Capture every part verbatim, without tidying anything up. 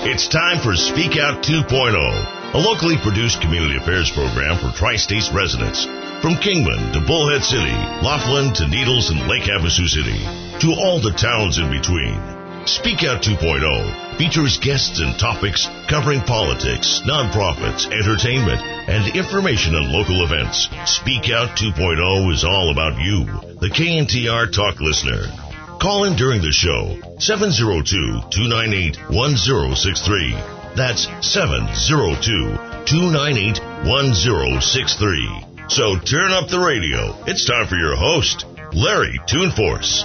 It's time for Speak Out two point oh, a locally produced community affairs program for Tri-States residents. From Kingman to Bullhead City, Laughlin to Needles and Lake Havasu City, to all the towns in between. Speak Out two point oh features guests and topics covering politics, nonprofits, entertainment, and information on local events. Speak Out two point oh is all about you, the K N T R Talk listener. Call in during the show, seven oh two, two nine eight, one oh six three. That's seven oh two, two nine eight, one oh six three. So turn up the radio. It's time for your host, Larry Toonforce.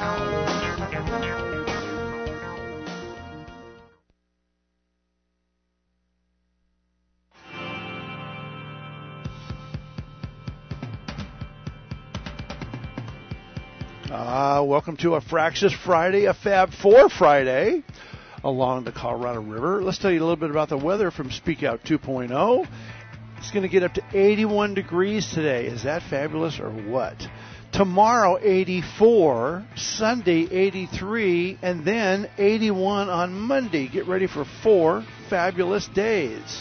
Uh, welcome to a Fractious Friday, a Fab Four Friday along the Colorado River. Let's tell you a little bit about the weather from Speak Out two point oh. It's going to get up to eighty-one degrees today. Is that fabulous or what? Tomorrow, eighty-four, Sunday, eighty-three, and then eighty-one on Monday. Get ready for four fabulous days.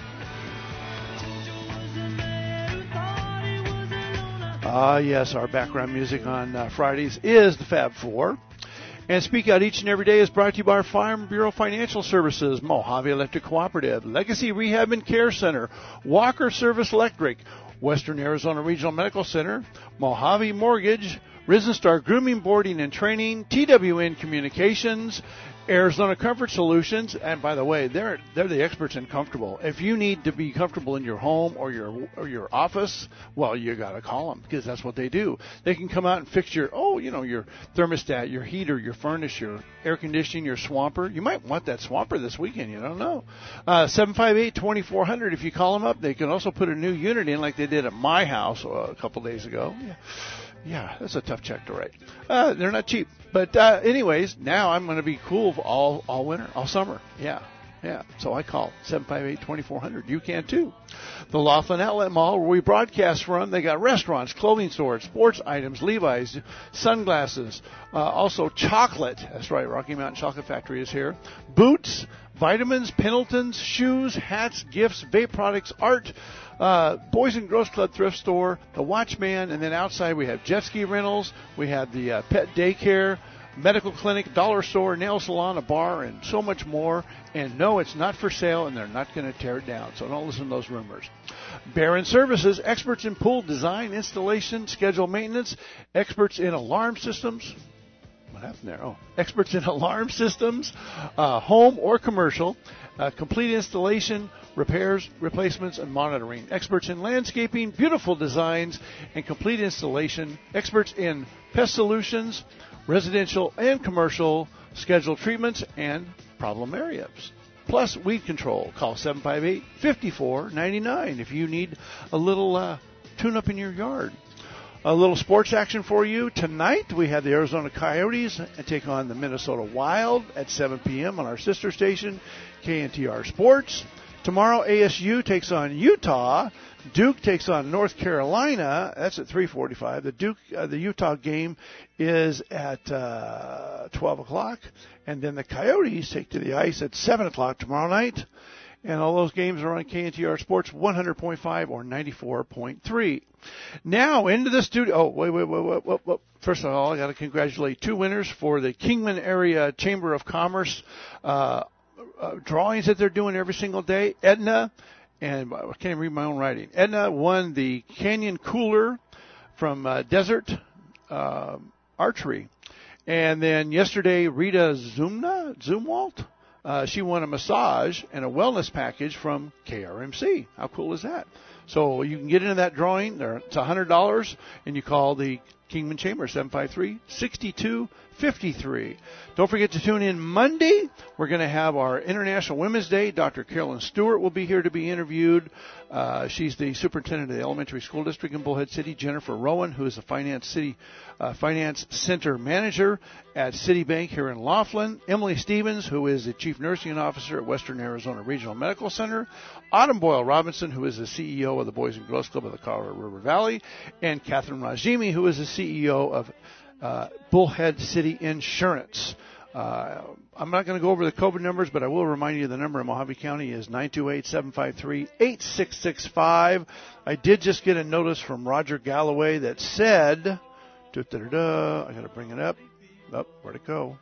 Ah, uh, yes, our background music on uh, Fridays is the Fab Four. And Speak Out each and every day is brought to you by our Farm Bureau Financial Services, Mojave Electric Cooperative, Legacy Rehab and Care Center, Walker Service Electric, Western Arizona Regional Medical Center, Mojave Mortgage, Risen Star Grooming, Boarding and Training, T W N Communications, Arizona Comfort Solutions, and by the way, they're they're the experts in comfortable. If you need to be comfortable in your home or your or your office, well, you got to call them because that's what they do. They can come out and fix your oh, you know, your thermostat, your heater, your furnace, your air conditioning, your swamper. You might want that swamper this weekend. You don't know. Uh, seven five eight, two four zero zero. If you call them up, they can also put a new unit in like they did at my house uh, a couple days ago. Yeah. Yeah, that's a tough check to write. Uh, they're not cheap. But uh, anyways, now I'm going to be cool for all, all winter, all summer. Yeah, yeah. So I call seven five eight, two four zero zero. You can too. The Laughlin Outlet Mall, where we broadcast from, they got restaurants, clothing stores, sports items, Levi's, sunglasses, uh, also chocolate. That's right, Rocky Mountain Chocolate Factory is here. Boots, vitamins, Pendletons, shoes, hats, gifts, vape products, art, Uh, Boys and Girls Club Thrift Store, the Watchman, and then outside we have jet ski rentals, we have the uh, pet daycare, medical clinic, dollar store, nail salon, a bar, and so much more. And no, it's not for sale, and they're not going to tear it down, so don't listen to those rumors. Barron Services, experts in pool design, installation, schedule maintenance, experts in alarm systems. What happened there? Oh, experts in alarm systems, uh, home or commercial, uh, complete installation, repairs, replacements, and monitoring. Experts in landscaping, beautiful designs, and complete installation. Experts in pest solutions, residential and commercial, scheduled treatments, and problem areas. Plus weed control. Call seven five eight, five four nine nine if you need a little uh, tune-up in your yard. A little sports action for you. Tonight we have the Arizona Coyotes take on the Minnesota Wild at seven p.m. on our sister station, K N T R Sports. Tomorrow A S U takes on Utah. Duke takes on North Carolina. That's at three forty-five. The Duke, uh, the Utah game is at uh, twelve o'clock. And then the Coyotes take to the ice at seven o'clock tomorrow night. And all those games are on K N T R Sports one hundred point five or ninety-four point three. Now into the studio. Oh, wait, wait, wait, wait, wait, wait. First of all, I got to congratulate two winners for the Kingman Area Chamber of Commerce uh, uh, drawings that they're doing every single day. Edna, and I can't even read my own writing. Edna won the Canyon Cooler from uh, Desert uh, Archery. And then yesterday, Rita Zumna, Zumwalt, Uh, she won a massage and a wellness package from K R M C. How cool is that? So you can get into that drawing. It's one hundred dollars, and you call the Kingman Chamber, seven five three, six two five three. Don't forget to tune in Monday. We're going to have our International Women's Day. Doctor Carolyn Stewart will be here to be interviewed. Uh, she's the superintendent of the elementary school district in Bullhead City. Jennifer Rowan, who is the finance city uh, finance center manager at Citibank here in Laughlin. Emily Stevens, who is the chief nursing officer at Western Arizona Regional Medical Center. Autumn Boyle Robinson, who is the C E O of the Boys and Girls Club of the Colorado River Valley. And Catherine Rajimi, who is the C E O of uh, Bullhead City Insurance. Uh, I'm not going to go over the COVID numbers, but I will remind you the number in Mojave County is nine two eight, seven five three, eight six six five. I did just get a notice from Roger Galloway that said, da-da-da-da, I got to bring it up. Oh, where'd it go?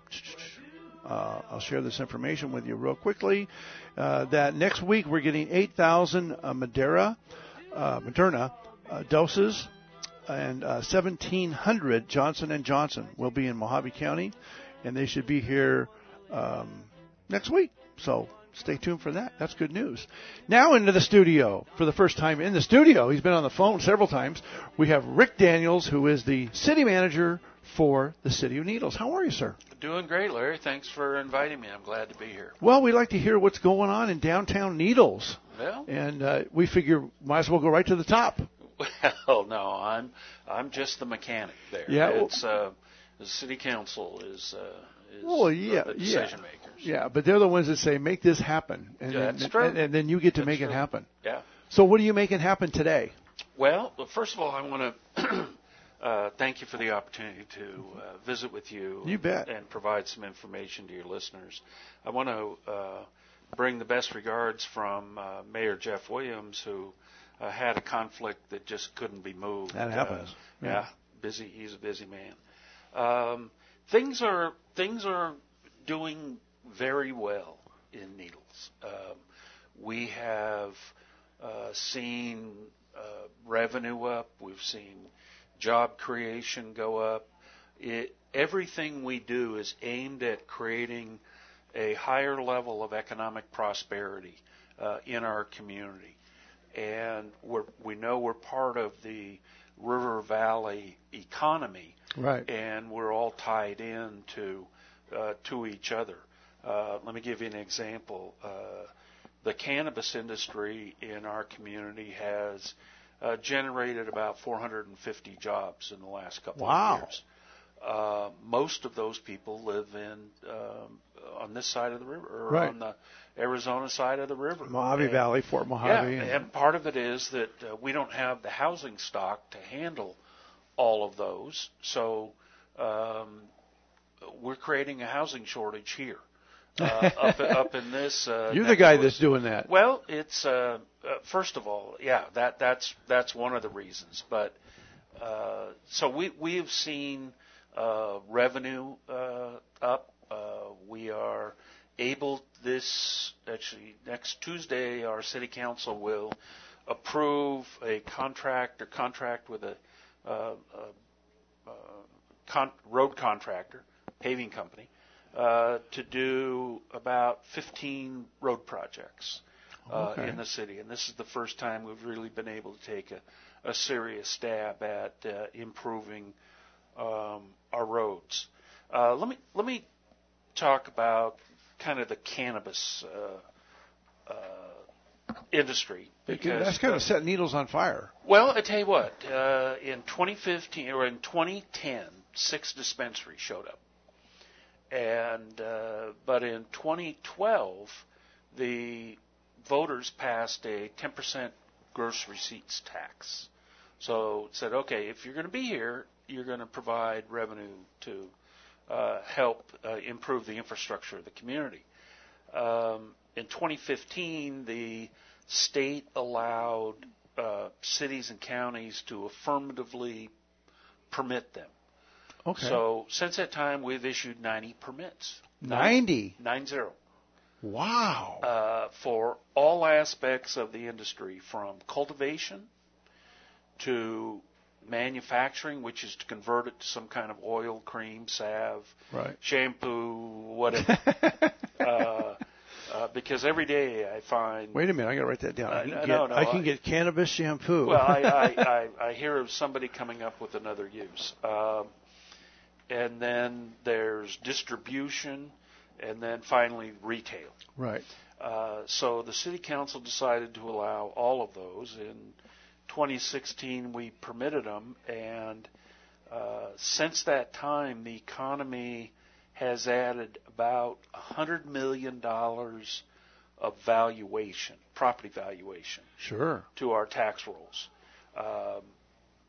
Uh, I'll share this information with you real quickly. Uh, that next week we're getting eight thousand uh, Madeira, uh, Moderna uh, doses, and uh, seventeen hundred Johnson and Johnson will be in Mojave County. And they should be here um, next week. So stay tuned for that. That's good news. Now into the studio. For the first time in the studio, he's been on the phone several times. We have Rick Daniels, who is the city manager for the City of Needles. How are you, sir? Doing great, Larry. Thanks for inviting me. I'm glad to be here. Well, we like to hear what's going on in downtown Needles. Well, and uh, we figure might as well go right to the top. Well, no, I'm I'm just the mechanic there. Yeah. It's uh, the city council is, uh, is well, yeah, the decision yeah. makers. Yeah, but they're the ones that say, make this happen. And, yeah, then, that's true. And, and then you get to that's make true. it happen. Yeah. So what are you making happen today? Well, first of all, I want to uh, thank you for the opportunity to uh, visit with you. You bet. And provide some information to your listeners. I want to uh, bring the best regards from uh, Mayor Jeff Williams, who uh, had a conflict that just couldn't be moved. That happens. Uh, yeah. yeah, busy. He's a busy man. Um, things are things are doing very well in Needles. Um, we have uh, seen uh, revenue up. We've seen job creation go up. It, everything we do is aimed at creating a higher level of economic prosperity uh, in our community. And we're, we know we're part of the River Valley economy, right? And we're all tied in to, uh, to each other. Uh, let me give you an example. Uh, the cannabis industry in our community has uh, generated about four hundred fifty jobs in the last couple wow. of years. Uh, most of those people live in um, on this side of the river, or right. on the Arizona side of the river. Mojave and, Valley, Fort Mojave. Yeah, and, and part of it is that uh, we don't have the housing stock to handle all of those, so um, we're creating a housing shortage here. uh, up, up in this. Uh, You're the guy that's doing that. Well, it's uh, uh, first of all, yeah, that that's that's one of the reasons. But uh, so we we have seen uh, revenue uh, up. Uh, we are able this actually next Tuesday. Our city council will approve a contract or contract with a, uh, a, a con- road contractor, paving company. Uh, to do about fifteen road projects uh, okay. in the city. And this is the first time we've really been able to take a, a serious stab at uh, improving um, our roads. Uh, let me let me talk about kind of the cannabis uh, uh, industry. Because that's kind uh, of set Needles on fire. Well, I tell you what, uh, in twenty fifteen or in twenty ten, six dispensaries showed up. And uh, but in twenty twelve, the voters passed a ten percent gross receipts tax. So it said, okay, if you're going to be here, you're going to provide revenue to uh, help uh, improve the infrastructure of the community. Um, in twenty fifteen, the state allowed uh, cities and counties to affirmatively permit them. Okay. So since that time, we've issued ninety permits. ninety? Nine zero. Wow. Uh, for all aspects of the industry, from cultivation to manufacturing, which is to convert it to some kind of oil, cream, salve, right. shampoo, whatever. uh, uh, because every day I find... Wait a minute, I got to write that down. I can, uh, get, no, no, I can I, get cannabis shampoo. Well, I, I, I, I hear of somebody coming up with another use. Um, and then there's distribution, and then finally retail. Right. Uh, so the city council decided to allow all of those. In twenty sixteen, we permitted them, and uh, since that time, the economy has added about one hundred million dollars of valuation, property valuation, sure, to our tax rolls. Um,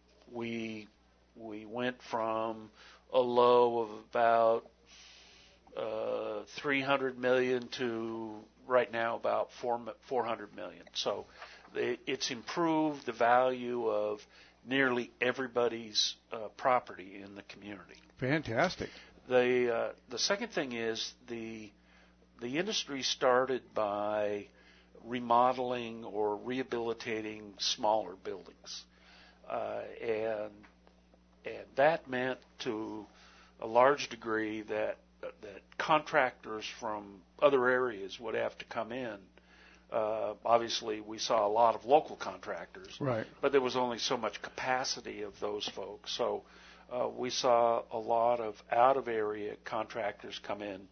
we we went from a low of about uh, three hundred million to right now about four hundred million. So they, it's improved the value of nearly everybody's uh, property in the community. Fantastic. The uh, the second thing is the the industry started by remodeling or rehabilitating smaller buildings, uh, and and that meant to a large degree that that contractors from other areas would have to come in. Uh, obviously, we saw a lot of local contractors, right, but there was only so much capacity of those folks. So uh, we saw a lot of out-of-area contractors come in,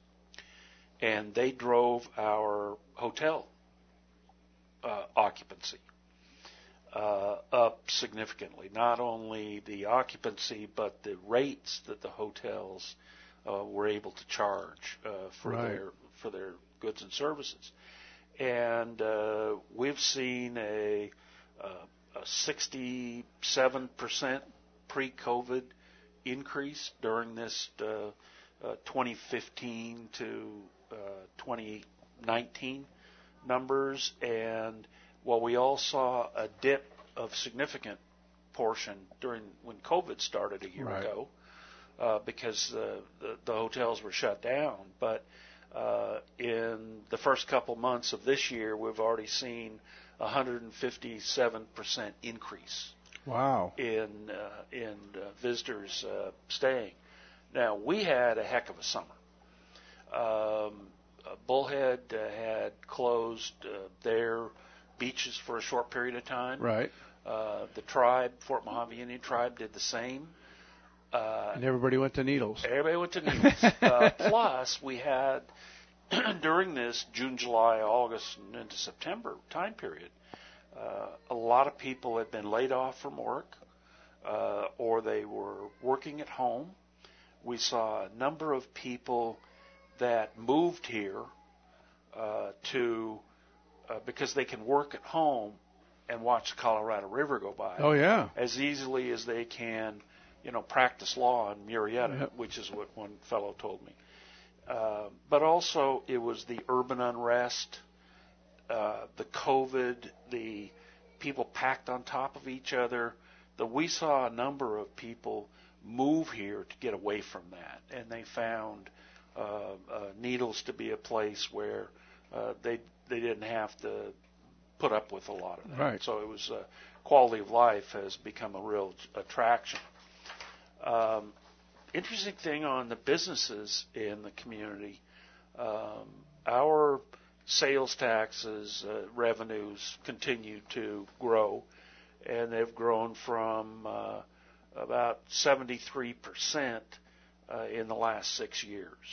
and they drove our hotel uh, occupancy uh, up significantly. Not only the occupancy, but the rates that the hotels uh, were able to charge uh, for right. their for their goods and services. And uh, we've seen a, a, a sixty-seven percent pre-COVID increase during this uh, uh, twenty fifteen to uh, twenty nineteen numbers. And while we all saw a dip of significant portion during when COVID started a year right. ago, uh, because uh, the, the hotels were shut down, but Uh, in the first couple months of this year, we've already seen a one hundred fifty-seven percent increase. Wow! In uh, in uh, visitors uh, staying. Now we had a heck of a summer. Um, uh, Bullhead uh, had closed uh, their beaches for a short period of time. Right. Uh, the tribe, Fort Mojave Indian Tribe, did the same. Uh, and everybody went to Needles. Everybody went to Needles. uh, plus, we had, during this June, July, August, and into September time period, uh, a lot of people had been laid off from work, uh, or they were working at home. We saw a number of people that moved here uh, to uh, because they can work at home and watch the Colorado River go by. Oh, yeah. As easily as they can, you know, practice law in Murrieta, yep. which is what one fellow told me. Uh, but also it was the urban unrest, uh, the COVID, the people packed on top of each other. That we saw a number of people move here to get away from that, and they found uh, uh, Needles to be a place where uh, they they didn't have to put up with a lot of that. Right. So it was uh, quality of life has become a real attraction. Um, interesting thing on the businesses in the community, um, our sales taxes uh, revenues continue to grow, and they've grown from uh, about seventy-three percent uh, in the last six years.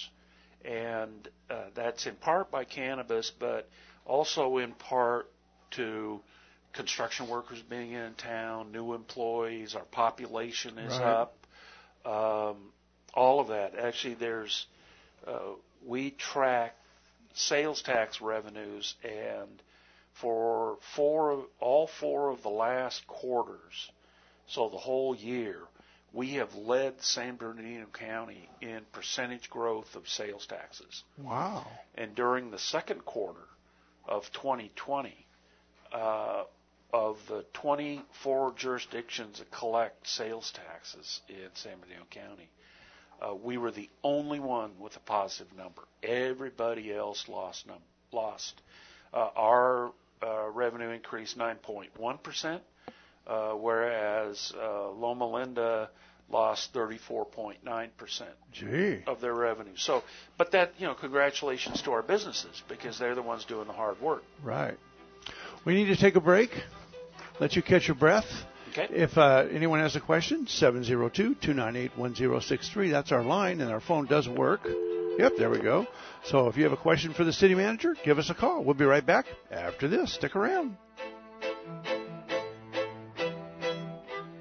And uh, that's in part by cannabis, but also in part to construction workers being in town, new employees, our population is right. up. Um, all of that. Actually, there's uh, we track sales tax revenues, and for four, all four of the last quarters, so the whole year, we have led San Bernardino County in percentage growth of sales taxes. Wow! And during the second quarter of twenty twenty, uh, of the twenty-four jurisdictions that collect sales taxes in San Bernardino County, uh, we were the only one with a positive number. Everybody else lost. Num- lost. Uh, our uh, revenue increased nine point one percent, uh, whereas uh, Loma Linda lost thirty-four point nine percent of their revenue. So, but that, you know, congratulations to our businesses, because they're the ones doing the hard work. Right. We need to take a break. Let you catch your breath. Okay. If uh, anyone has a question, seven zero two, two nine eight, one zero six three. That's our line, and our phone does work. Yep, there we go. So if you have a question for the city manager, give us a call. We'll be right back after this. Stick around.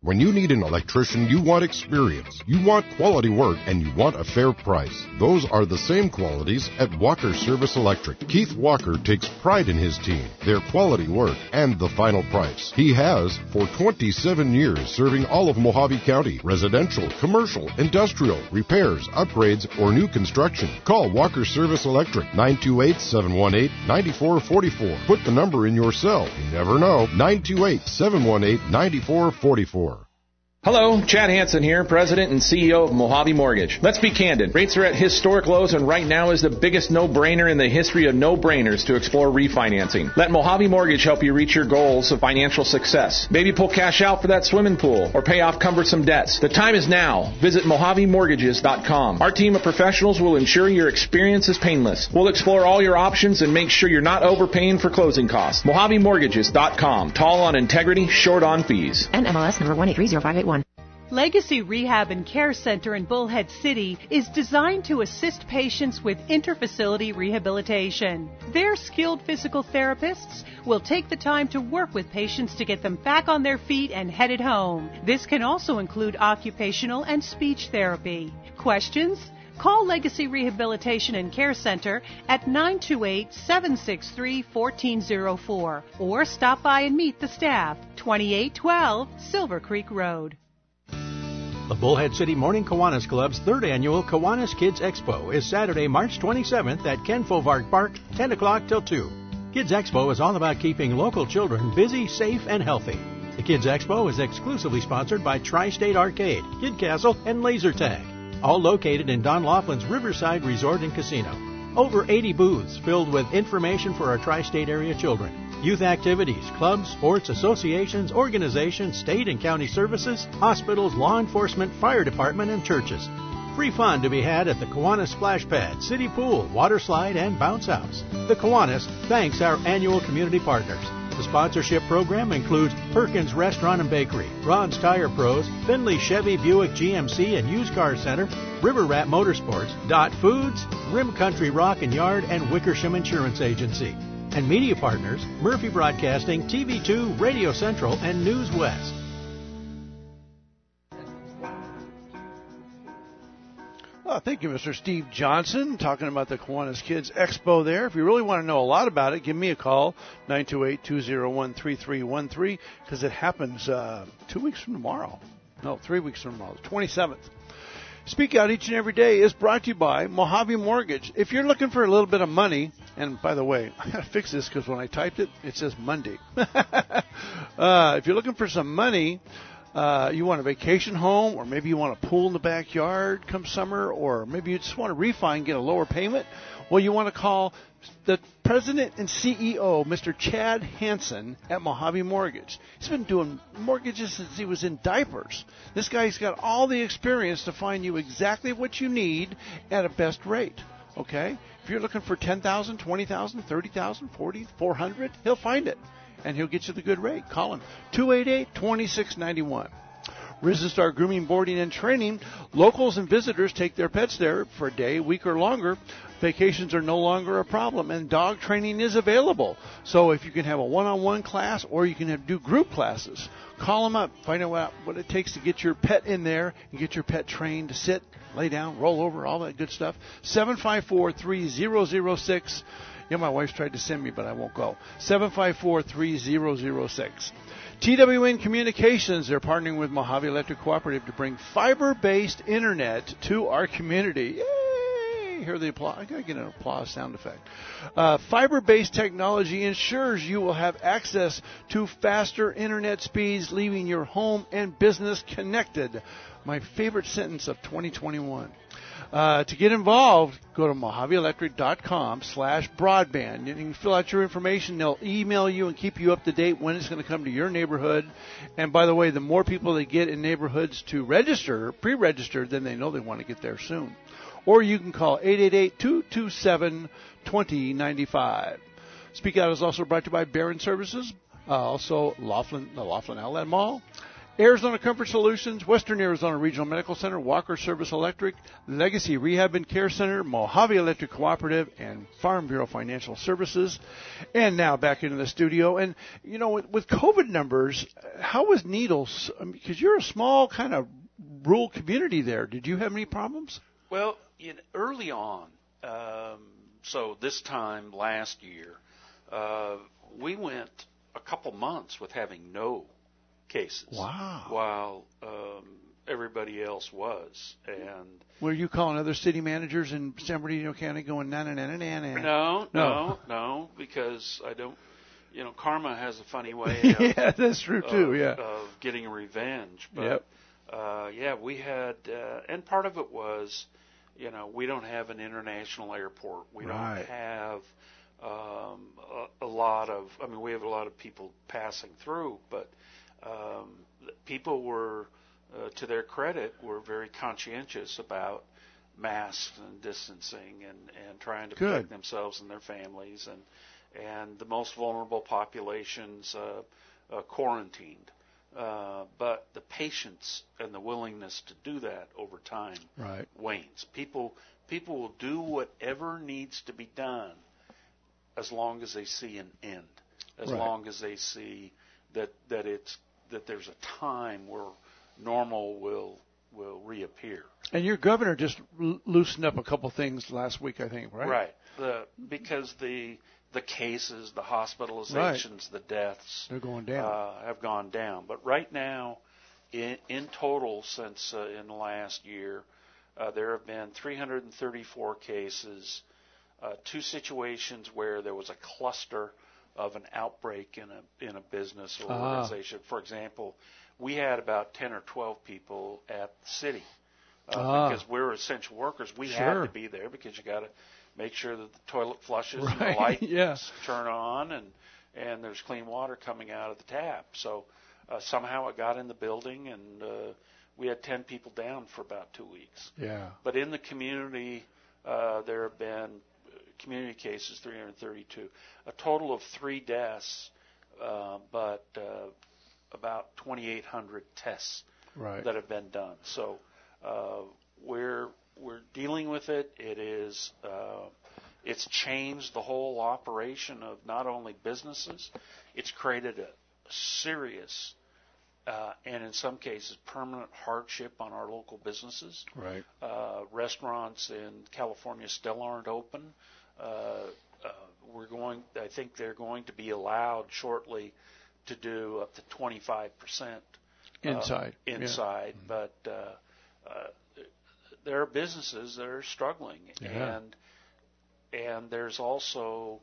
When you need an electrician, you want experience, you want quality work, and you want a fair price. Those are the same qualities at Walker Service Electric. Keith Walker takes pride in his team, their quality work, and the final price. He has for twenty-seven years, serving all of Mojave County, residential, commercial, industrial, repairs, upgrades, or new construction. Call Walker Service Electric, nine two eight, seven one eight, nine four four four. Put the number in your cell. You never know. nine two eight, seven one eight, nine four four four. Hello, Chad Hansen here, President and C E O of Mojave Mortgage. Let's be candid. Rates are at historic lows, and right now is the biggest no-brainer in the history of no-brainers to explore refinancing. Let Mojave Mortgage help you reach your goals of financial success. Maybe pull cash out for that swimming pool or pay off cumbersome debts. The time is now. Visit Mojave Mortgages dot com. Our team of professionals will ensure your experience is painless. We'll explore all your options and make sure you're not overpaying for closing costs. Mojave Mortgages dot com. Tall on integrity, short on fees. N M L S number one eight three zero five eight one. Legacy Rehab and Care Center in Bullhead City is designed to assist patients with interfacility rehabilitation. Their skilled physical therapists will take the time to work with patients to get them back on their feet and headed home. This can also include occupational and speech therapy. Questions? Call Legacy Rehabilitation and Care Center at nine two eight, seven six three, one four zero four or stop by and meet the staff, twenty-eight twelve Silver Creek Road. The Bullhead City Morning Kiwanis Club's third annual Kiwanis Kids Expo is Saturday, March twenty-seventh at Ken Fovark Park, ten o'clock till two. Kids Expo is all about keeping local children busy, safe, and healthy. The Kids Expo is exclusively sponsored by Tri-State Arcade, Kid Castle, and Laser Tag, all located in Don Laughlin's Riverside Resort and Casino. Over eighty booths filled with information for our tri-state area children. Youth activities, clubs, sports, associations, organizations, state and county services, hospitals, law enforcement, fire department, and churches. Free fun to be had at the Kiwanis Splash Pad, City Pool, Water Slide, and Bounce House. The Kiwanis thanks our annual community partners. The sponsorship program includes Perkins Restaurant and Bakery, Ron's Tire Pros, Finley Chevy Buick G M C and Used Car Center, River Rat Motorsports, Dot Foods, Rim Country Rock and Yard, and Wickersham Insurance Agency. And media partners, Murphy Broadcasting, T V two, Radio Central, and News West. Oh, thank you, Mister Steve Johnson, talking about the Kiwanis Kids Expo there. If you really want to know a lot about it, give me a call, nine two eight, two zero one, three three one three, because it happens uh, two weeks from tomorrow. No, three weeks from tomorrow, the twenty-seventh. Speak Out Each and Every Day is brought to you by Mojave Mortgage. If you're looking for a little bit of money, and by the way, I got to fix this because when I typed it, it says Monday. uh, if you're looking for some money, uh, you want a vacation home, or maybe you want a pool in the backyard come summer, or maybe you just want to refi and get a lower payment, well, you want to call the president and C E O, Mister Chad Hansen at Mojave Mortgage. He's been doing mortgages since he was in diapers. This guy's got all the experience to find you exactly what you need at a best rate. Okay? If you're looking for ten thousand dollars, twenty thousand dollars, thirty thousand dollars, forty thousand dollars, four hundred dollars, he'll find it. And he'll get you the good rate. Call him, two eight eight, two six nine one. Risen Star Grooming, Boarding, and Training. Locals and visitors take their pets there for a day, week, or longer. Vacations are no longer a problem, and dog training is available. So if you can have a one-on-one class, or you can have, do group classes, call them up. Find out what, what it takes to get your pet in there and get your pet trained to sit, lay down, roll over, all that good stuff. seven five four, three zero zero six. Yeah, my wife's tried to send me, but I won't go. seven five four, three zero zero six. T W N Communications, they're partnering with Mojave Electric Cooperative to bring fiber-based internet to our community. Yay! Hear the applause. I got to get an applause sound effect. Uh, fiber-based technology ensures you will have access to faster internet speeds, leaving your home and business connected. My favorite sentence of twenty twenty-one. Uh, to get involved, go to Mojave Electric dot com slash broadband. You can fill out your information. They'll email you and keep you up to date when it's going to come to your neighborhood. And by the way, the more people they get in neighborhoods to register, pre-register, then they know they want to get there soon. Or you can call eight eight eight, two two seven, two zero nine five. Speak Out is also brought to you by Barron Services, uh, also Laughlin, the Laughlin Outlet Mall, Arizona Comfort Solutions, Western Arizona Regional Medical Center, Walker Service Electric, Legacy Rehab and Care Center, Mojave Electric Cooperative, and Farm Bureau Financial Services. And now back into the studio. And, you know, with, with COVID numbers, how was Needles? Because I mean, you're a small kind of rural community there. Did you have any problems? Well, you know, early on, um, so this time last year, uh, we went a couple months with having no cases. Wow. While um, everybody else was. And were you calling other city managers in San Bernardino County going, na na na na na na? No, no, no, because I don't, you know, karma has a funny way of, yeah, that's true too, of, yeah. of getting revenge. But, yep. uh, yeah, we had, uh, and part of it was, you know, we don't have an international airport. We right. don't have um, a, a lot of, I mean, we have a lot of people passing through, but Um, people were, uh, to their credit, were very conscientious about masks and distancing and, and trying to Good. protect themselves and their families, and and the most vulnerable populations uh, uh, quarantined. Uh, but the patience and the willingness to do that over time right. wanes. People people will do whatever needs to be done as long as they see an end, as right. long as they see that that it's that there's a time where normal will will reappear. And your governor just l- loosened up a couple things last week, I think, right? Right. The, because the the cases, the hospitalizations, right. the deaths, they're going down. Uh, have gone down. But right now, in, in total, since uh, in the last year, uh, there have been three hundred thirty-four cases, uh, two situations where there was a cluster of an outbreak in a in a business or ah. organization. For example, we had about ten or twelve people at the city uh, ah. because we're essential workers. We sure. had to be there because you got to make sure that the toilet flushes right. and the lights yeah. turn on and and there's clean water coming out of the tap. So uh, somehow it got in the building, and uh, we had ten people down for about two weeks. Yeah. But in the community, uh, there have been community cases, three hundred thirty-two, a total of three deaths, uh, but uh, about twenty-eight hundred tests right. that have been done. So uh, we're we're dealing with it. It is uh, it's changed the whole operation of not only businesses, it's created a serious uh, and in some cases permanent hardship on our local businesses. Right. Uh, restaurants in California still aren't open. Uh, uh, we're going. I think they're going to be allowed shortly to do up to twenty-five percent uh, inside. Inside, yeah. but uh, uh, there are businesses that are struggling, yeah. and and there's also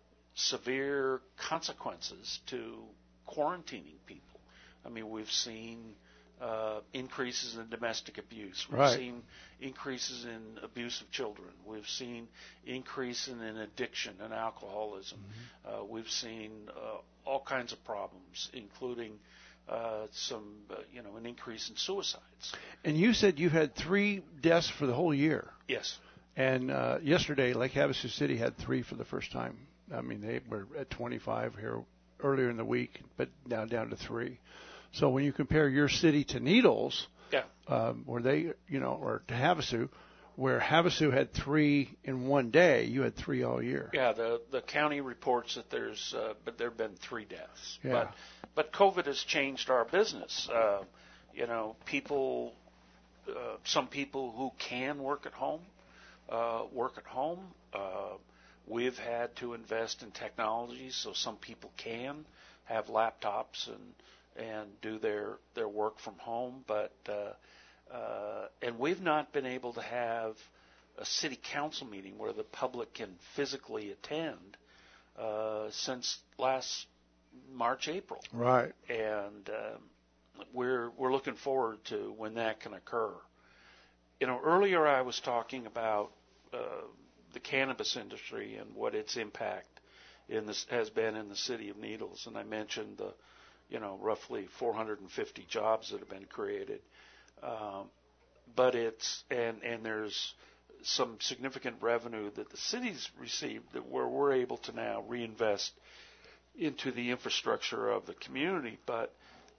severe consequences to quarantining people. I mean, we've seen uh, increases in domestic abuse. We've right. seen increases in abuse of children. We've seen increase in, in addiction and alcoholism. Mm-hmm. Uh, we've seen uh, all kinds of problems, including uh, some, uh, you know, an increase in suicides. And you said you had three deaths for the whole year. Yes. And uh, yesterday, Lake Havasu City had three for the first time. I mean, they were at twenty-five here earlier in the week, but now down to three. So when you compare your city to Needles, yeah, um, where they, you know, or to Havasu, where Havasu had three in one day, you had three all year. Yeah, the the county reports that there's, uh, but there've been three deaths. Yeah. But but COVID has changed our business. Uh, you know, people, uh, some people who can work at home, uh, work at home. Uh, we've had to invest in technology so some people can have laptops and. and do their, their work from home, but uh, uh, and we've not been able to have a city council meeting where the public can physically attend uh, since last March, April. Right. And um, we're we're looking forward to when that can occur. You know, earlier I was talking about uh, the cannabis industry and what its impact in this has been in the city of Needles, and I mentioned the you know, roughly four hundred fifty jobs that have been created. Um, but it's, and, and there's some significant revenue that the city's received that where we're able to now reinvest into the infrastructure of the community. But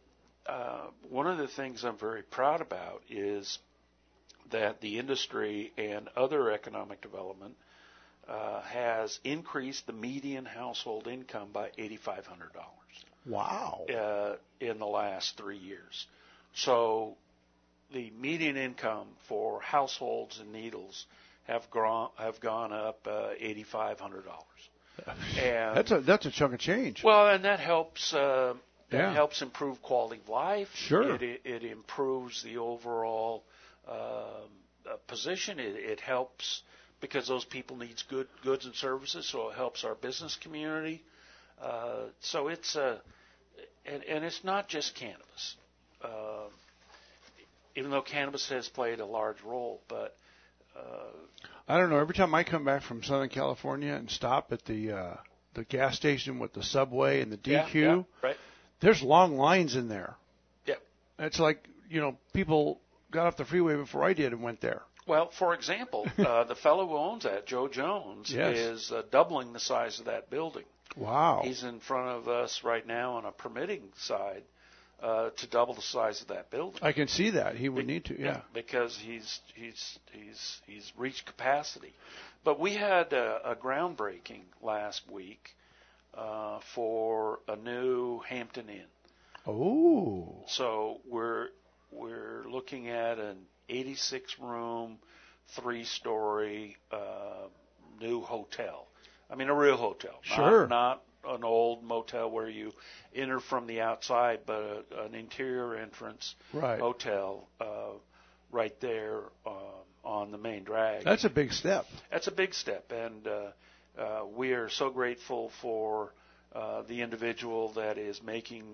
uh, one of the things I'm very proud about is that the industry and other economic development uh, has increased the median household income by eighty-five hundred dollars. Wow. Uh, in the last three years. So the median income for households in Needles have grown, have gone up uh, eighty-five hundred dollars. And that's a that's a chunk of change. Well, and that helps uh, that yeah. helps improve quality of life. Sure. It, it, it improves the overall uh, uh, position. It, it helps because those people need good goods and services, so it helps our business community. Uh, so it's a, and, and it's not just cannabis, uh, even though cannabis has played a large role. But uh, I don't know. Every time I come back from Southern California and stop at the uh, the gas station with the Subway and the D Q, yeah, yeah, right. There's long lines in there. Yeah, it's like you know people got off the freeway before I did and went there. Well, for example, uh, the fellow who owns that, Joe Jones, yes. is uh, doubling the size of that building. Wow. He's in front of us right now on a permitting side uh, to double the size of that building. I can see that. He would Be- need to, yeah. yeah. Because he's he's he's he's reached capacity. But we had a, a groundbreaking last week uh, for a new Hampton Inn. Oh. So we're we're looking at an eighty-six room, three-story uh, new hotel. I mean, a real hotel. Sure. Not, not an old motel where you enter from the outside, but a, an interior entrance right. hotel uh, right there uh, on the main drag. That's a big step. That's a big step. And uh, uh, we are so grateful for uh, the individual that is making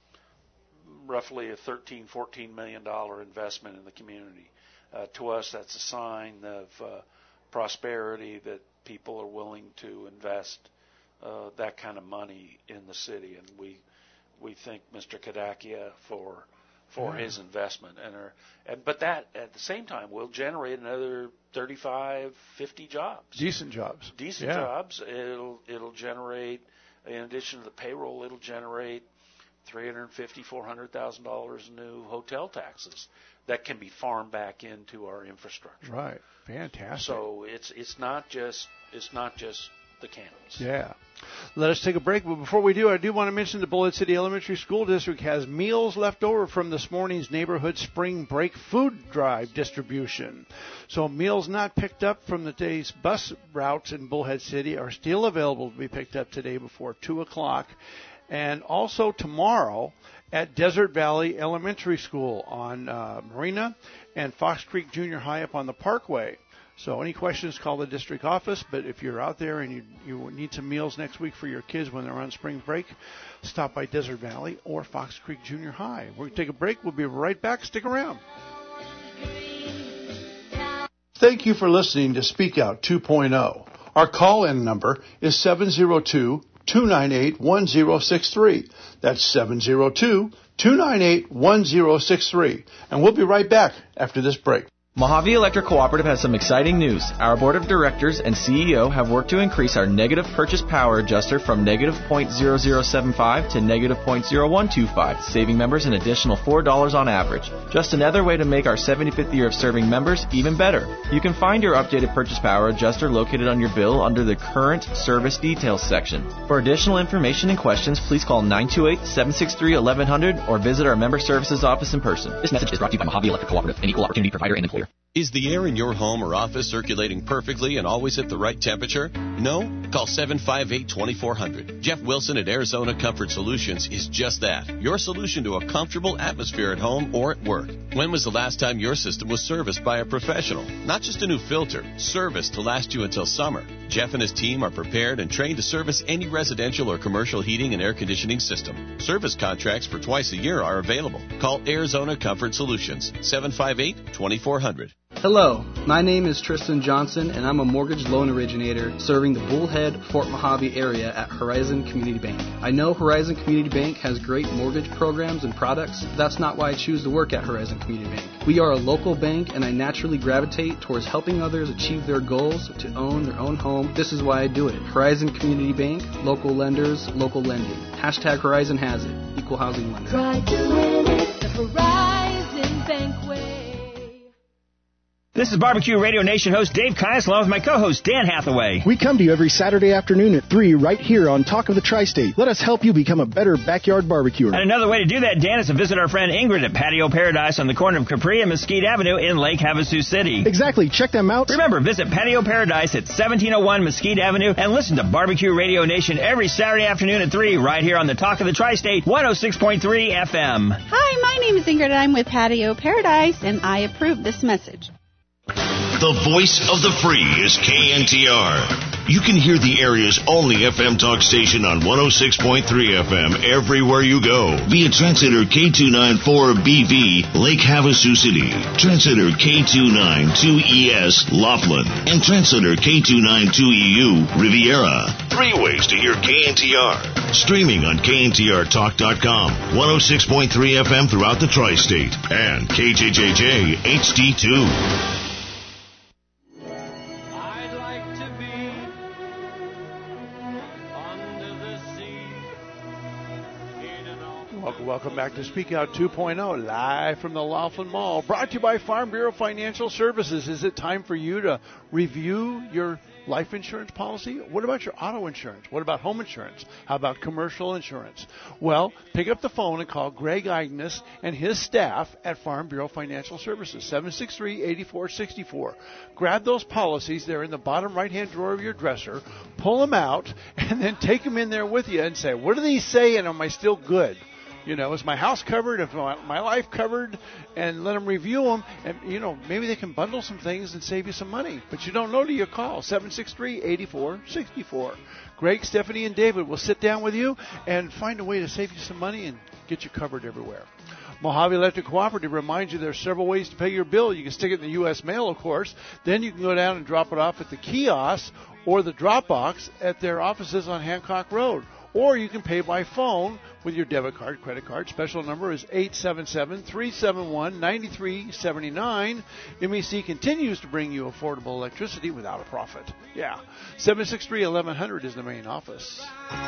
roughly a thirteen, fourteen million dollar investment in the community. Uh, to us, that's a sign of uh, prosperity that people are willing to invest uh, that kind of money in the city, and we we thank Mister Kadakia for for yeah. his investment. And, our, and but that at the same time will generate another thirty-five, fifty jobs. Decent jobs. Decent yeah. jobs. It'll it'll generate, in addition to the payroll, it'll generate three hundred fifty, four hundred thousand dollars in new hotel taxes that can be farmed back into our infrastructure. Right. Fantastic. So it's it's not just it's not just the cannabis. Yeah. Let us take a break, but before we do, I do want to mention the Bullhead City Elementary School District has meals left over from this morning's neighborhood spring break food drive distribution. So meals not picked up from the day's bus routes in Bullhead City are still available to be picked up today before two o'clock. And also tomorrow at Desert Valley Elementary School on uh, Marina and Fox Creek Junior High up on the Parkway. So any questions, call the district office. But if you're out there and you, you need some meals next week for your kids when they're on spring break, stop by Desert Valley or Fox Creek Junior High. We're going to take a break. We'll be right back. Stick around. Thank you for listening to Speak Out two point oh. Our call-in number is seven zero two, two nine eight, one zero six three. That's seven zero two, two nine eight, one zero six three. And we'll be right back after this break. Mojave Electric Cooperative has some exciting news. Our board of directors and C E O have worked to increase our negative purchase power adjuster from negative zero point zero zero seven five to negative zero point zero one two five, saving members an additional four dollars on average. Just another way to make our seventy-fifth year of serving members even better. You can find your updated purchase power adjuster located on your bill under the current service details section. For additional information and questions, please call nine two eight, seven six three, eleven hundred or visit our member services office in person. This message is brought to you by Mojave Electric Cooperative, an equal opportunity provider and employer. Is the air in your home or office circulating perfectly and always at the right temperature? No? Call seven five eight, two four zero zero. Jeff Wilson at Arizona Comfort Solutions is just that. Your solution to a comfortable atmosphere at home or at work. When was the last time your system was serviced by a professional? Not just a new filter, service to last you until summer. Jeff and his team are prepared and trained to service any residential or commercial heating and air conditioning system. Service contracts for twice a year are available. Call Arizona Comfort Solutions, seven five eight, two four zero zero. Hello, my name is Tristan Johnson, and I'm a mortgage loan originator serving the Bullhead, Fort Mojave area at Horizon Community Bank. I know Horizon Community Bank has great mortgage programs and products, but that's not why I choose to work at Horizon Community Bank. We are a local bank, and I naturally gravitate towards helping others achieve their goals to own their own home. This is why I do it. Horizon Community Bank, local lenders, local lending. Hashtag Horizon has it. Equal housing lender. Try doing it. Horizon Bankway. This is Barbecue Radio Nation host Dave Kias, along with my co-host Dan Hathaway. We come to you every Saturday afternoon at three right here on Talk of the Tri-State. Let us help you become a better backyard barbecuer. And another way to do that, Dan, is to visit our friend Ingrid at Patio Paradise on the corner of Capri and Mesquite Avenue in Lake Havasu City. Exactly. Check them out. Remember, visit Patio Paradise at seventeen oh one Mesquite Avenue and listen to Barbecue Radio Nation every Saturday afternoon at three right here on the Talk of the Tri-State, one oh six point three F M. Hi, my name is Ingrid and I'm with Patio Paradise, and I approve this message. The voice of the free is K N T R. You can hear the area's only F M talk station on one oh six point three F M everywhere you go. Via Translator K two ninety-four B V, Lake Havasu City. Translator K two ninety-two E S, Laughlin. And Translator K two ninety-two E U, Riviera. Three ways to hear K N T R. Streaming on K N T R talk dot com, one oh six point three F M throughout the tri-state, and K J J J H D two. Welcome back to Speak Out two point oh, live from the Laughlin Mall, brought to you by Farm Bureau Financial Services. Is it time for you to review your life insurance policy? What about your auto insurance? What about home insurance? How about commercial insurance? Well, pick up the phone and call Greg Agnes and his staff at Farm Bureau Financial Services, seven six three, eight four six four. Grab those policies. They're in the bottom right-hand drawer of your dresser. Pull them out, and then take them in there with you and say, what do these say, and am I still good? You know, is my house covered? Is my, my life covered? And let them review them. And, you know, maybe they can bundle some things and save you some money. But you don't know till you call. seven six three, eight four six four. Greg, Stephanie, and David will sit down with you and find a way to save you some money and get you covered everywhere. Mojave Electric Cooperative reminds you there are several ways to pay your bill. You can stick it in the U S mail, of course. Then you can go down and drop it off at the kiosk or the drop box at their offices on Hancock Road. Or you can pay by phone with your debit card, credit card. Special number is eight seven seven, three seven one, nine three seven nine. M E C continues to bring you affordable electricity without a profit. Yeah. seven six three, eleven hundred is the main office.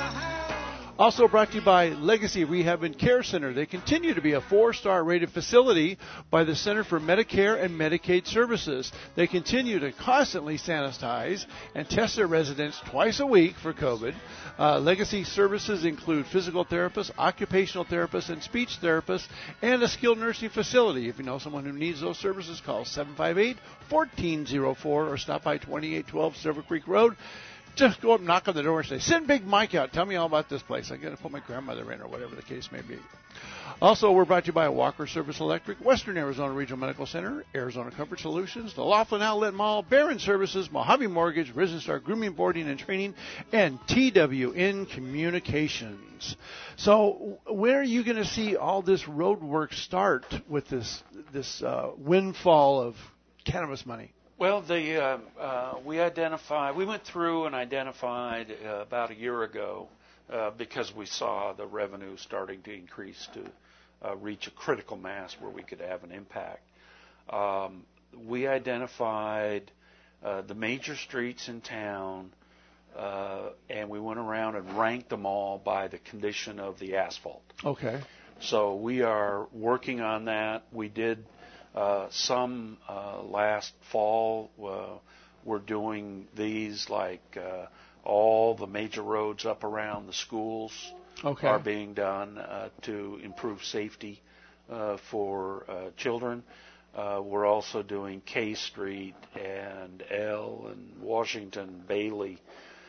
Also brought to you by Legacy Rehab and Care Center. They continue to be a four-star rated facility by the Center for Medicare and Medicaid Services. They continue to constantly sanitize and test their residents twice a week for COVID. Uh, Legacy services include physical therapists, occupational therapists, and speech therapists, and a skilled nursing facility. If you know someone who needs those services, call seven five eight, one four zero four or stop by twenty-eight twelve Silver Creek Road. Just go up and knock on the door and say, send Big Mike out. Tell me all about this place. I'm going to put my grandmother in or whatever the case may be. Also, we're brought to you by Walker Service Electric, Western Arizona Regional Medical Center, Arizona Comfort Solutions, the Laughlin Outlet Mall, Barron Services, Mojave Mortgage, Risen Star Grooming, Boarding, and Training, and T W N Communications. So where are you going to see all this road work start with this, this uh, windfall of cannabis money? Well, the uh, uh, we identified, we went through and identified uh, about a year ago uh, because we saw the revenue starting to increase to uh, reach a critical mass where we could have an impact. Um, we identified uh, the major streets in town, uh, and we went around and ranked them all by the condition of the asphalt. Okay. So we are working on that. We did Uh, some uh, last fall. Uh, we're doing these like uh, all the major roads up around the schools okay. are being done uh, to improve safety uh, for uh, children. Uh, we're also doing K Street and L and Washington, Bailey,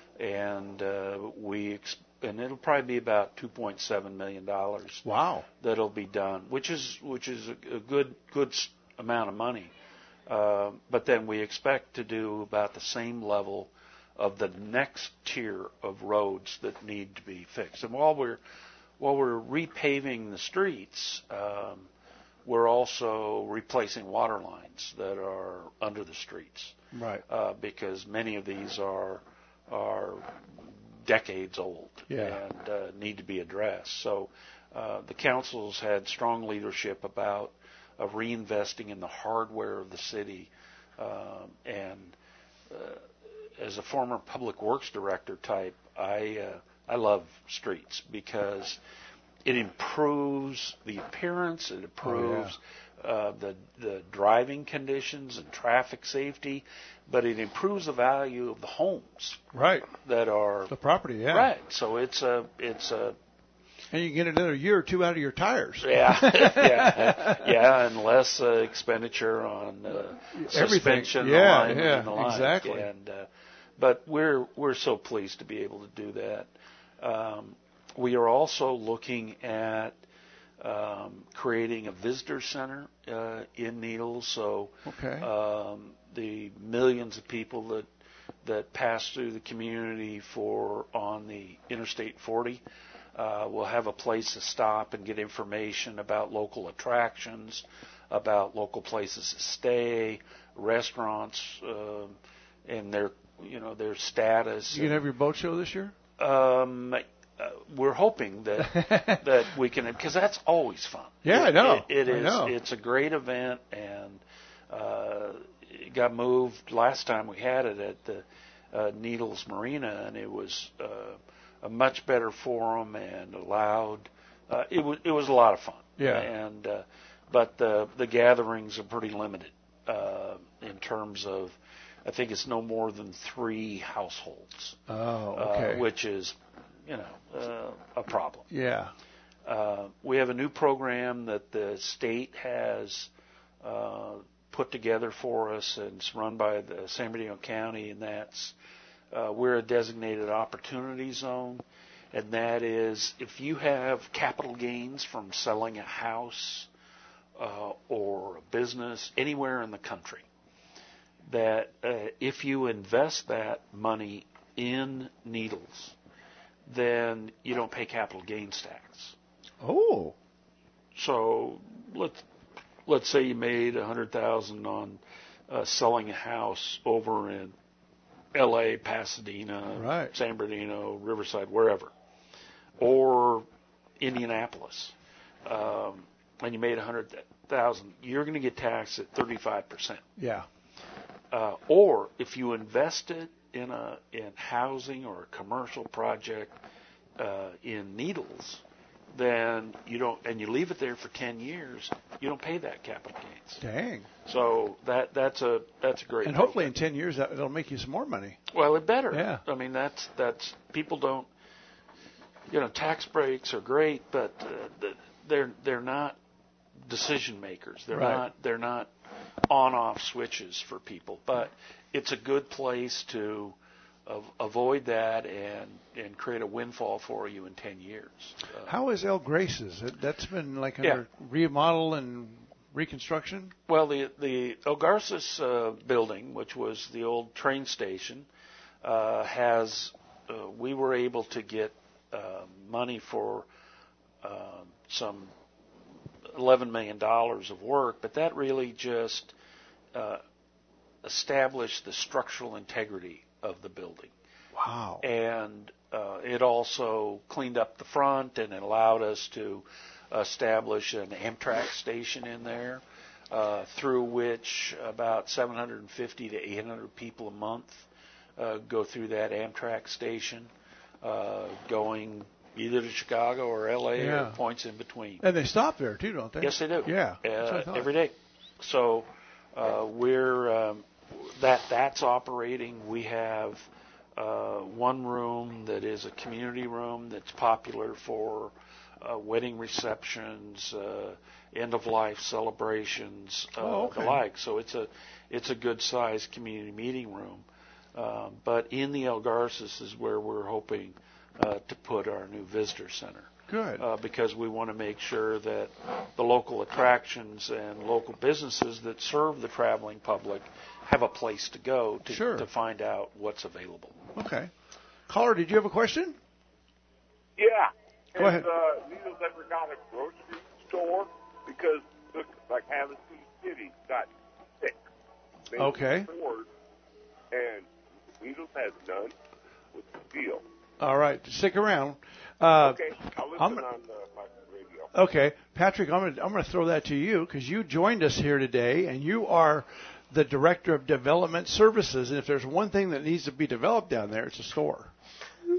and uh, we ex- and it'll probably be about two point seven million dollars. Wow, that'll be done, which is which is a, a good good amount of money. Uh, but then we expect to do about the same level of the next tier of roads that need to be fixed. And while we're while we're repaving the streets, um, we're also replacing water lines that are under the streets. Right. Uh, because many of these are are decades old yeah. and uh, need to be addressed. So uh, the council's had strong leadership about of reinvesting in the hardware of the city. Um, and uh, as a former public works director type, I uh, I love streets because it improves the appearance. It improves oh, yeah. uh, the the driving conditions and traffic safety, but it improves the value of the homes. Right. That are the property. Yeah. Right. So it's a it's a. And you get another year or two out of your tires. Yeah, yeah, yeah, and less uh, expenditure on uh, suspension, yeah, alignment, yeah, and the like. exactly. And uh, but we're we're so pleased to be able to do that. Um, we are also looking at um, creating a visitor center uh, in Needles. So okay. um, the millions of people that that pass through the community for on the Interstate forty. Uh, we'll have a place to stop and get information about local attractions, about local places to stay, restaurants, uh, and their, you know, their status. You gonna have your boat show this year? Um, uh, we're hoping that that we can, because that's always fun. Yeah, I know. It, it I is. know. It's a great event, and uh, it got moved last time we had it at the uh, Needles Marina, and it was. Uh, a much better forum and allowed. Uh, it was it was a lot of fun. Yeah. And uh, but the the gatherings are pretty limited uh, in terms of. I think it's no more than three households. Oh, okay. Uh, which is, you know, uh, a problem. Yeah. Uh, we have a new program that the state has uh, put together for us, and it's run by the San Bernardino County, and that's. Uh, we're a designated opportunity zone, and that is if you have capital gains from selling a house uh, or a business anywhere in the country, that uh, if you invest that money in Needles, then you don't pay capital gains tax. Oh. So let's let's say you made a hundred thousand on uh, selling a house over in L A, Pasadena, right. San Bernardino, Riverside, wherever, or Indianapolis, um, and you made a hundred thousand, you're going to get taxed at thirty-five percent. Yeah. Uh, or if you invest it in a in housing or a commercial project uh, in Needles, then you don't, and you leave it there for ten years, you don't pay that capital gains. Dang. So that that's a that's a great. And program. hopefully in ten years that, it'll make you some more money. Well, it better. Yeah. I mean that's that's people don't. You know, tax breaks are great, but uh, they're they're not decision makers. They're right. not they're not on-off switches for people. But it's a good place to. Of, avoid that and, and create a windfall for you in ten years. Uh, How is El Graces? That's been like yeah. under remodel and reconstruction? Well, the the El Garces uh, building, which was the old train station, uh, has uh, we were able to get uh, money for uh, some eleven million dollars of work, but that really just uh, established the structural integrity of the building. Wow. And uh, it also cleaned up the front, and it allowed us to establish an Amtrak station in there uh, through which about seven hundred fifty to eight hundred people a month uh, go through that Amtrak station uh, going either to Chicago or L A yeah. or points in between. And they stop there too, don't they? Yes, they do. Yeah. Uh, every day. So uh, we're um, that that's operating. We have uh, one room that is a community room that's popular for uh, wedding receptions, uh, end of life celebrations, uh, oh, okay. the like. So it's a it's a good sized community meeting room. Um, but in the El Garces is where we're hoping uh, to put our new visitor center. Good. Uh, because we want to make sure that the local attractions and local businesses that serve the traveling public have a place to go to, sure. to find out what's available. Okay. Caller, did you have a question? Yeah. Go Has, ahead. Uh, Needles ever got a grocery store? Because, look, like Havasu City got six major okay. stores, and Needles has none. What's the deal? All right. Stick around. Uh, okay. I'll listen I'm, on the, my radio. Okay. Patrick, I'm going to I'm going to throw that to you because you joined us here today, and you are the Director of Development Services. And if there's one thing that needs to be developed down there, it's a store.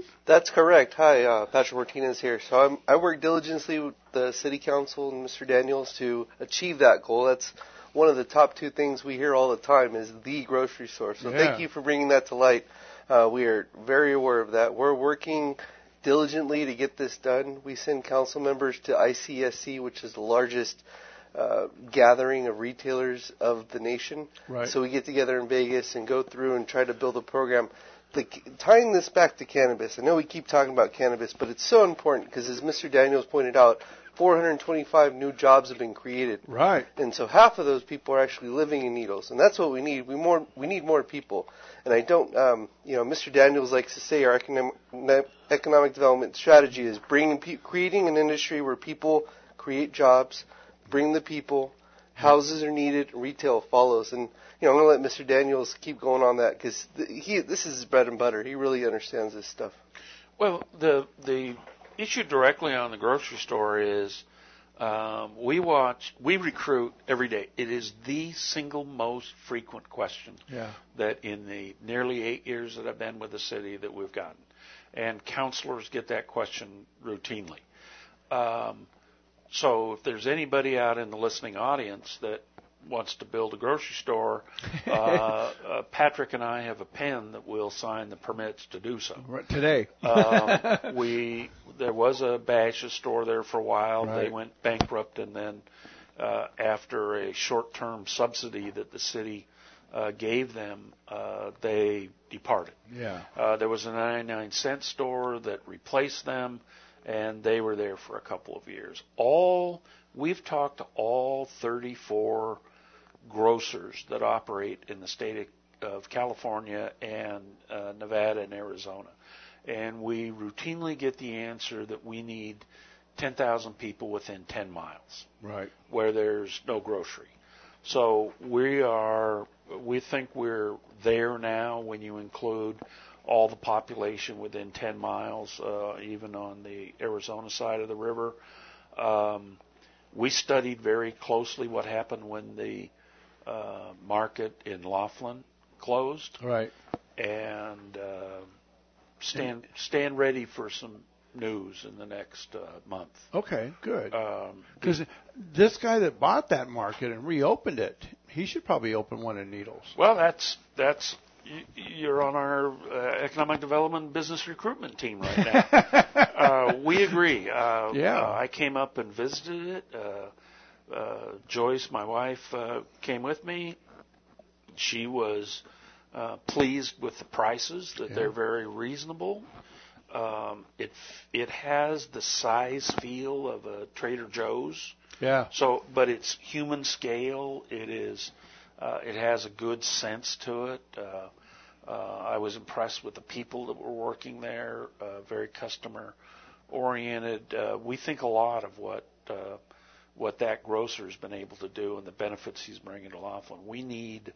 you? That's correct. Hi, uh, Patrick Martinez here. So I'm, I work diligently with the City Council and Mister Daniels to achieve that goal. That's one of the top two things we hear all the time is the grocery store. So Yeah. thank you for bringing that to light. Uh, we are very aware of that. We're working diligently to get this done. We send council members to I C S C, which is the largest uh, gathering of retailers of the nation. Right. So we get together in Vegas and go through and try to build a program. The, tying this back to cannabis, I know we keep talking about cannabis, but it's so important because as Mister Daniels pointed out, four hundred twenty-five new jobs have been created. Right. And so half of those people are actually living in Needles, and that's what we need. We more we need more people. And I don't, um, you know, Mister Daniels likes to say our economic economic development strategy is bringing pe- creating an industry where people create jobs, bring the people, houses are needed, retail follows. And you know, I'm going to let Mister Daniels keep going on that because he this is his bread and butter. He really understands this stuff. Well, the the issue directly on the grocery store is um, we watch, we recruit every day. It is the single most frequent question Yeah. that in the nearly eight years that I've been with the city that we've gotten. And counselors get that question routinely. Um, so if there's anybody out in the listening audience that wants to build a grocery store, uh, uh, Patrick and I have a pen that will sign the permits to do so. Right, today. um, we there was a Bash's store there for a while. Right. They went bankrupt, and then uh, after a short-term subsidy that the city uh, gave them, uh, they departed. Yeah. Uh, there was a ninety-nine cent store that replaced them, and they were there for a couple of years. All we've talked to all thirty-four grocers that operate in the state of California and uh, Nevada and Arizona, and we routinely get the answer that we need ten thousand people within ten miles, Right. where there's no grocery. So we are, we think we're there now when you include all the population within ten miles, uh, even on the Arizona side of the river. Um, we studied very closely what happened when the uh, market in Laughlin closed, Right. and uh, stand stand ready for some news in the next uh, month. Okay, good. Um, Because this guy that bought that market and reopened it, he should probably open one in Needles. Well, that's that's y- you're on our uh, economic development business recruitment team right now. uh, we agree. Uh, Yeah. uh, I came up and visited it. Uh, uh, Joyce, my wife, uh, came with me. She was uh, pleased with the prices, that Yeah. they're very reasonable. Um, it it has the size feel of a Trader Joe's. Yeah. So, but it's human scale. It is. Uh, it has a good sense to it. Uh, uh, I was impressed with the people that were working there. Uh, very customer oriented. Uh, we think a lot of what uh, what that grocer's been able to do and the benefits he's bringing to Laughlin. We need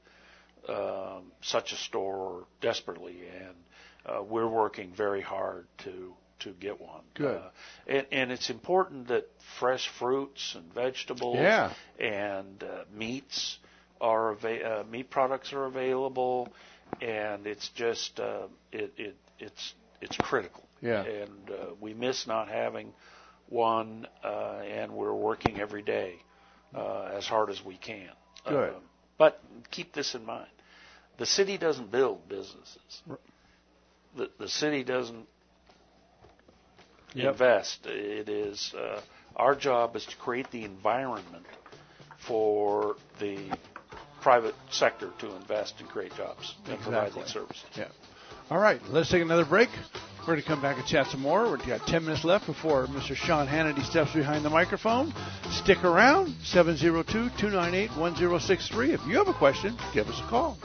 um, such a store desperately, and uh, we're working very hard to to get one. Good. Uh, and, and it's important that fresh fruits and vegetables Yeah. and uh, meats are ava- uh, meat products are available, and it's just uh, it, it it's it's critical. Yeah. And uh, we miss not having one, uh, and we're working every day uh, as hard as we can. Good. Uh, but keep this in mind: the city doesn't build businesses. The the city doesn't Yep. invest. It is uh, our job is to create the environment for the private sector to invest and create jobs and provide Exactly. these services. Yeah. All right, let's take another break. We're going to come back and chat some more. We've got ten minutes left before Mister Sean Hannity steps behind the microphone. Stick around, seven oh two, two nine eight, one oh six three. If you have a question, give us a call.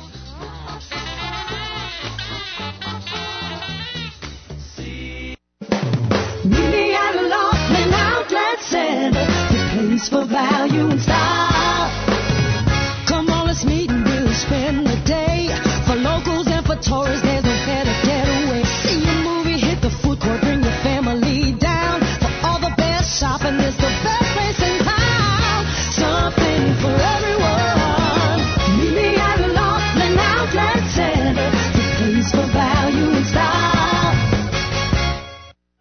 Meet me at a Laughlin Outlet Center, the place for value and style. Come on, let's meet and we'll spend the day. For locals and for tourists, there's no better getaway. See a movie, hit the food court, bring your family down. For all the best shopping, it's the best place in town. Something for everyone. Meet me at a Laughlin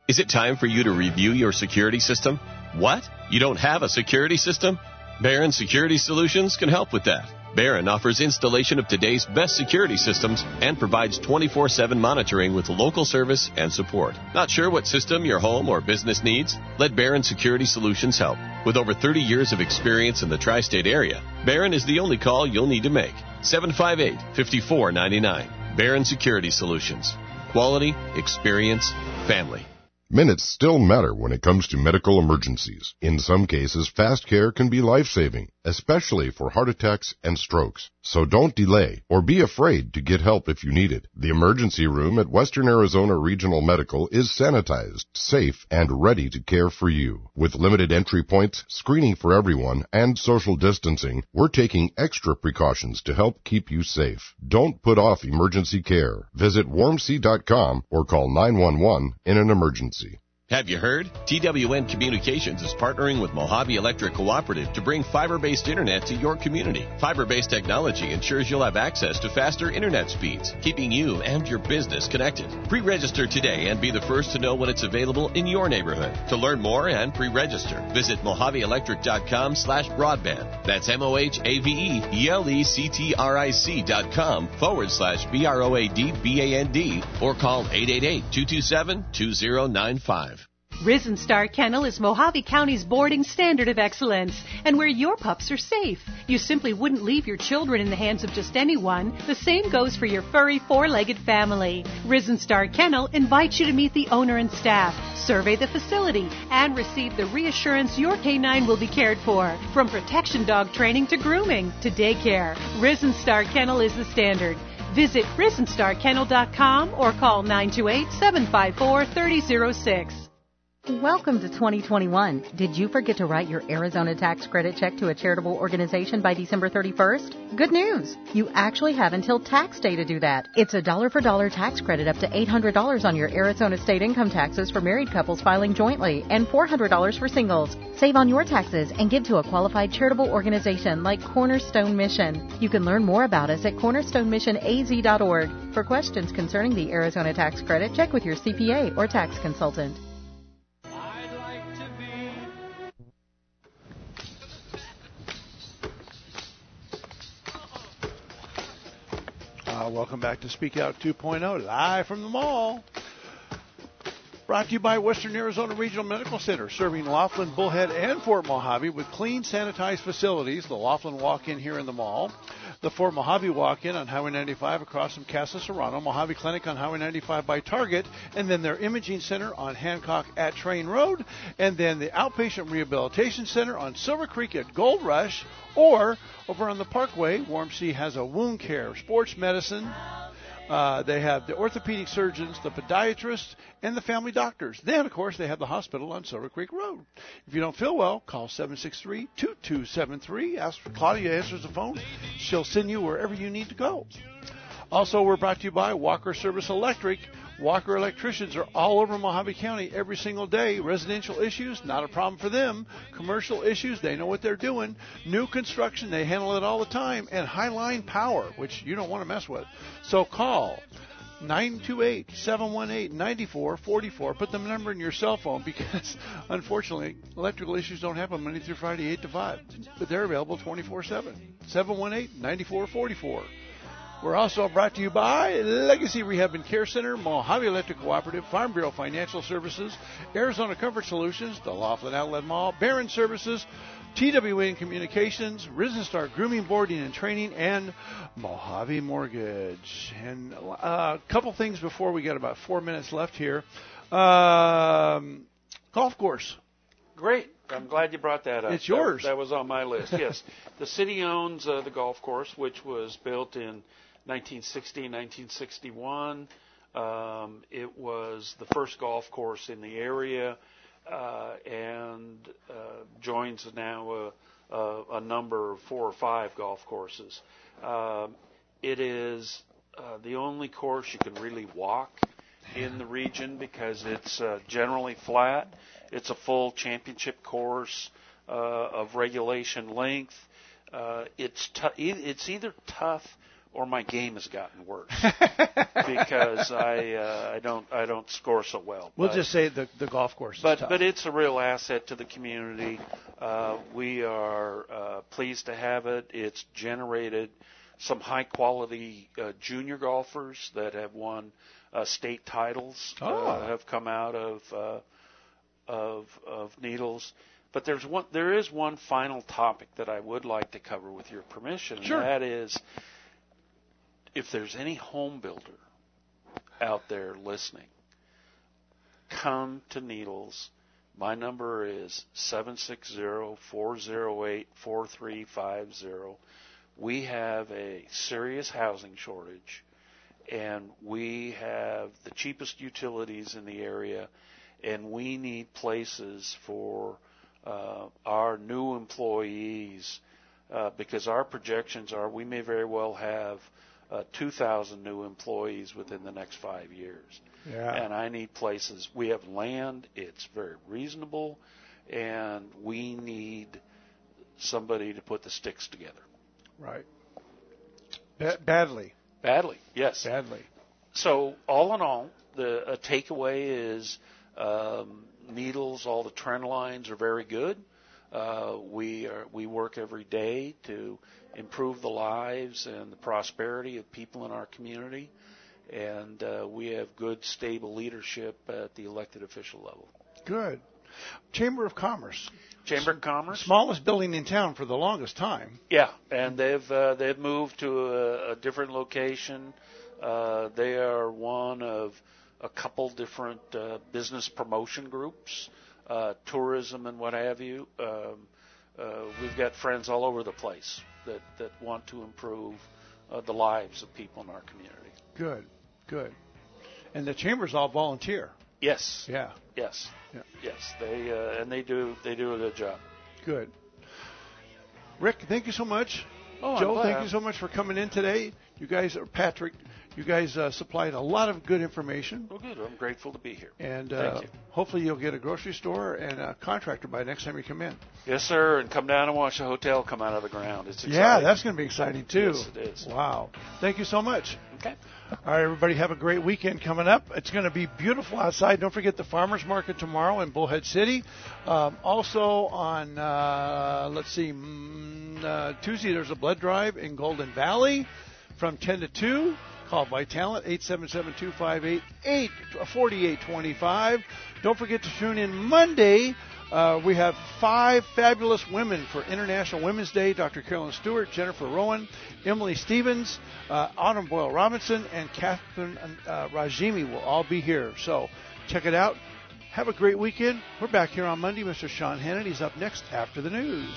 Is it time for you to review your security system? What? You don't have a security system? Barron Security Solutions can help with that. Barron offers installation of today's best security systems and provides twenty-four seven monitoring with local service and support. Not sure what system your home or business needs? Let Barron Security Solutions help. With over thirty years of experience in the tri-state area, Barron is the only call you'll need to make. seven five eight, five four nine nine. Barron Security Solutions. Quality, experience, family. Minutes still matter when it comes to medical emergencies. In some cases, fast care can be life-saving, especially for heart attacks and strokes. So don't delay or be afraid to get help if you need it. The emergency room at Western Arizona Regional Medical is sanitized, safe, and ready to care for you. With limited entry points, screening for everyone, and social distancing, we're taking extra precautions to help keep you safe. Don't put off emergency care. Visit warm c dot com or call nine one one in an emergency. Have you heard? T W N Communications is partnering with Mojave Electric Cooperative to bring fiber-based internet to your community. Fiber-based technology ensures you'll have access to faster internet speeds, keeping you and your business connected. Pre-register today and be the first to know when it's available in your neighborhood. To learn more and pre-register, visit mojaveelectric.com slash broadband. That's M-O-H-A-V-E-E-L-E-C-T-R-I-C dot com forward slash B-R-O-A-D-B-A-N-D or call eight eight eight, two two seven, two zero nine five. Risen Star Kennel is Mojave County's boarding standard of excellence, and where your pups are safe. You simply wouldn't leave your children in the hands of just anyone. The same goes for your furry four-legged family. Risen Star Kennel invites you to meet the owner and staff, survey the facility, and receive the reassurance your canine will be cared for. From protection dog training to grooming to daycare, Risen Star Kennel is the standard. Visit risen star kennel dot com or call nine two eight, seven five four, three zero zero six. Welcome to twenty twenty-one. Did you forget to write your Arizona tax credit check to a charitable organization by December thirty-first? Good news! You actually have until tax day to do that. It's a dollar-for-dollar tax credit up to eight hundred dollars on your Arizona state income taxes for married couples filing jointly and four hundred dollars for singles. Save on your taxes and give to a qualified charitable organization like Cornerstone Mission. You can learn more about us at cornerstone mission a z dot org. For questions concerning the Arizona tax credit, check with your C P A or tax consultant. Uh, welcome back to Speak Out two point oh, live from the mall. Brought to you by Western Arizona Regional Medical Center, serving Laughlin, Bullhead, and Fort Mojave with clean, sanitized facilities. The Laughlin Walk-In here in the mall. The Fort Mojave Walk-In on Highway ninety-five across from Casa Serrano. Mojave Clinic on Highway ninety-five by Target. And then their Imaging Center on Hancock at Train Road. And then the Outpatient Rehabilitation Center on Silver Creek at Gold Rush. Or over on the Parkway, Warm Sea has a wound care, sports medicine. Uh, they have the orthopedic surgeons, the podiatrists, and the family doctors. Then, of course, they have the hospital on Silver Creek Road. If you don't feel well, call seven six three, two two seven three. Ask for Claudia, answers the phone. She'll send you wherever you need to go. Also, we're brought to you by Walker Service Electric. Walker electricians are all over Mojave County every single day. Residential issues, not a problem for them. Commercial issues, they know what they're doing. New construction, they handle it all the time. And Highline Power, which you don't want to mess with. So call nine two eight, seven one eight, nine four four four. Put the number in your cell phone because, unfortunately, electrical issues don't happen Monday through Friday, eight to five. But they're available twenty-four seven. seven one eight, nine four four four. We're also brought to you by Legacy Rehab and Care Center, Mojave Electric Cooperative, Farm Bureau Financial Services, Arizona Comfort Solutions, the Laughlin Outlet Mall, Barron Services, T W N Communications, Risen Star Grooming, Boarding, and Training, and Mojave Mortgage. And uh, a couple things before we got about four minutes left here. Um, golf course. Great. I'm glad you brought that up. It's yours. That, that was on my list, yes. The city owns uh, the golf course, which was built in nineteen sixty, nineteen sixty-one. Um, it was the first golf course in the area uh, and uh, joins now a, a, a number of four or five golf courses. Um, it is uh, the only course you can really walk in the region because it's uh, generally flat. It's a full championship course uh, of regulation length. Uh, it's t- it's either tough or my game has gotten worse because I uh, I don't I don't score so well. We'll but, just say the the golf course is but tough. but it's a real asset to the community. Uh, we are uh, pleased to have it. It's generated some high quality uh, junior golfers that have won uh, state titles. Oh. Uh, have come out of uh, of of Needles. But there's one there is one final topic that I would like to cover with your permission. Sure. And that is, if there's any home builder out there listening, come to Needles. My number is seven six zero, four zero eight, four three five zero. We have a serious housing shortage, and we have the cheapest utilities in the area, and we need places for uh, our new employees uh, because our projections are we may very well have uh, two thousand new employees within the next five years. Yeah. And I need places. We have land. It's very reasonable, and we need somebody to put the sticks together. Right. Ba- badly. Badly, yes. Badly. So all in all, the a takeaway is um, Needles. All the trend lines are very good. Uh, we are we work every day to improve the lives and the prosperity of people in our community, and uh, we have good, stable leadership at the elected official level. Good. Chamber of Commerce. Chamber of Commerce. Smallest building in town for the longest time. Yeah, and they've uh, they've moved to a, a different location. Uh, they are one of a couple different uh, business promotion groups, uh, tourism and what have you. Um, uh, we've got friends all over the place that, that want to improve uh, the lives of people in our community. Good, good. And the chamber's all volunteer. Yes. Yeah. Yes. Yeah. Yes. They uh, and they do they do a good job. Good. Rick, thank you so much. Oh, I'm Joe, glad. thank you so much for coming in today. You guys, or Patrick, you guys uh, supplied a lot of good information. Well, good. I'm grateful to be here. And Thank uh, you. hopefully you'll get a grocery store and a contractor by next time you come in. Yes, sir. And come down and watch the hotel come out of the ground. It's exciting. Yeah, that's going to be exciting too. Yes, it is. Wow. Thank you so much. Okay. All right, everybody, have a great weekend coming up. It's going to be beautiful outside. Don't forget the Farmers Market tomorrow in Bullhead City. Um, also on, uh, let's see, mm, uh, Tuesday there's a blood drive in Golden Valley from ten to two. Call Vitalent, eight seven seven, two five eight, four eight two five. Don't forget to tune in Monday. Uh, we have five fabulous women for International Women's Day. Doctor Carolyn Stewart, Jennifer Rowan, Emily Stevens, uh, Autumn Boyle Robinson, and Catherine uh, Rajimi will all be here. So check it out. Have a great weekend. We're back here on Monday. Mister Sean Hannity's up next after the news.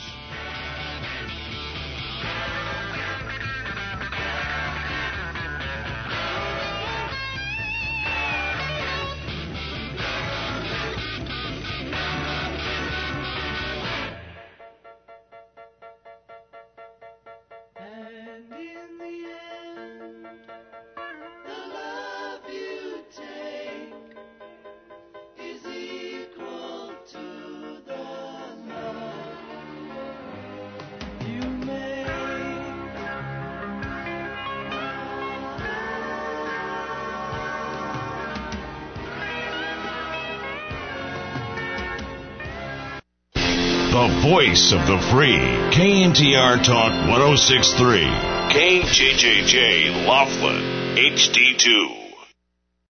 The voice of the free. K N T R Talk one oh six point three. K J J J Laughlin, H D two.